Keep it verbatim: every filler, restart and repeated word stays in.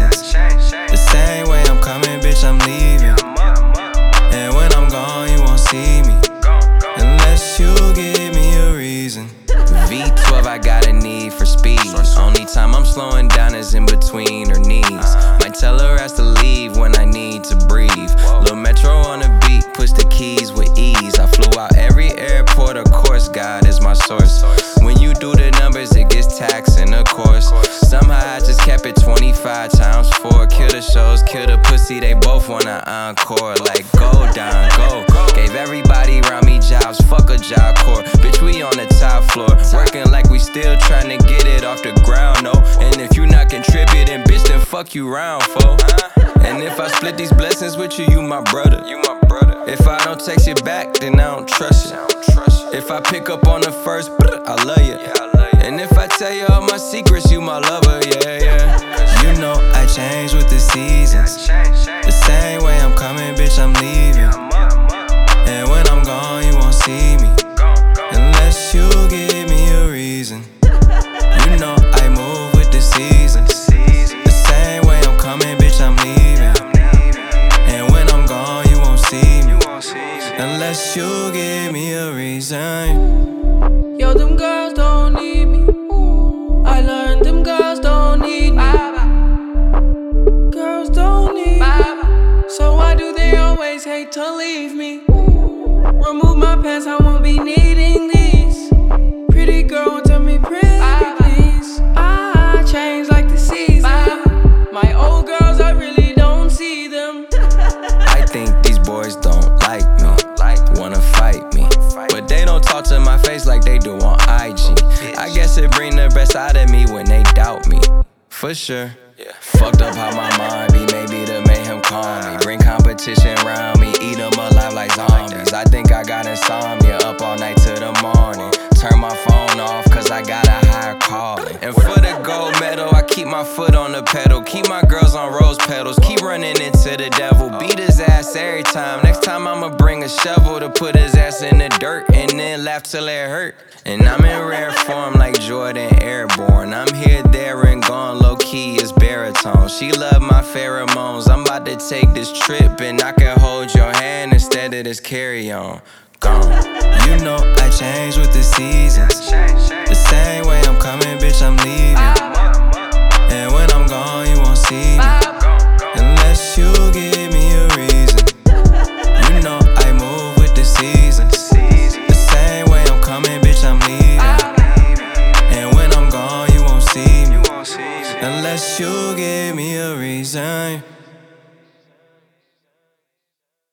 seasons. The same way I'm coming, bitch, I'm leaving. And when I'm gone, you won't see me unless you give me a reason. V twelve, I got a need for speed. Only time I'm slowing down is in between her knees. Might tell her ass to leave when I need to breathe. Lil Metro on the beat, push the keys with ease. I flew out every airport, of course, God is my source. When you do the numbers, it gets taxing, of course. Somehow I just kept it twenty-five times four. Kill the shows, kill the pussy, they both wanna encore. Like go down, go. Gave everybody around me jobs, fuck a job corps. Bitch, we on the top floor, working like we still trying to get it off the ground, no. And if you not contributing, bitch, then fuck you round, fo. And if I split these blessings with you, you my brother. You my brother. If I don't text you back, then I don't trust you. If I pick up on the first, I love you. And if I tell you all my secrets, you my lover, yeah, yeah. You know I change with the seasons. The same way I'm coming, bitch, I'm leaving. And when I'm gone, you won't see me unless you give me a reason. You know I move with the seasons. The same way I'm coming, bitch, I'm leaving. And when I'm gone, you won't see me unless you give me a reason. Yo, them girls don't need me. I learned them girls don't need me. Girls don't need me. So why do they always hate to leave me? Remove my pants, I won't be needing these. Pretty girl, tell me pretty, please. I change like the season. My old girls, I really don't see them. I think these boys don't like me, wanna fight me, but they don't talk to my face like they do on I G. I guess it bring the best out of me when they doubt me, for sure. Fucked up how my mind be, maybe to make him calm me. Bring competition around me, eat them alive like zombies. I think I got insomnia, up all night to the morning. Turn my phone off cause I got a higher calling. And for the gold medal, I keep my foot on the pedal. Keep my girls on rose petals, keep running into the devil. Beat his ass every time, next time I'ma bring a shovel to put his ass in the dirt and then laugh till it hurt. And I'm in rare form like Jordan Airborne. I'm here, there, and gone, low-key is baritone. She love my pheromones. I'm about to take this trip and I can hold your hand instead of this carry-on. Gone. You know I change with the seasons. The same way I'm coming, bitch, I'm leaving. And when I'm gone, you won't see me unless you give me a reason. You know I move with the seasons. The same way I'm coming, bitch, I'm leaving. And when I'm gone, you won't see me unless you give me a reason.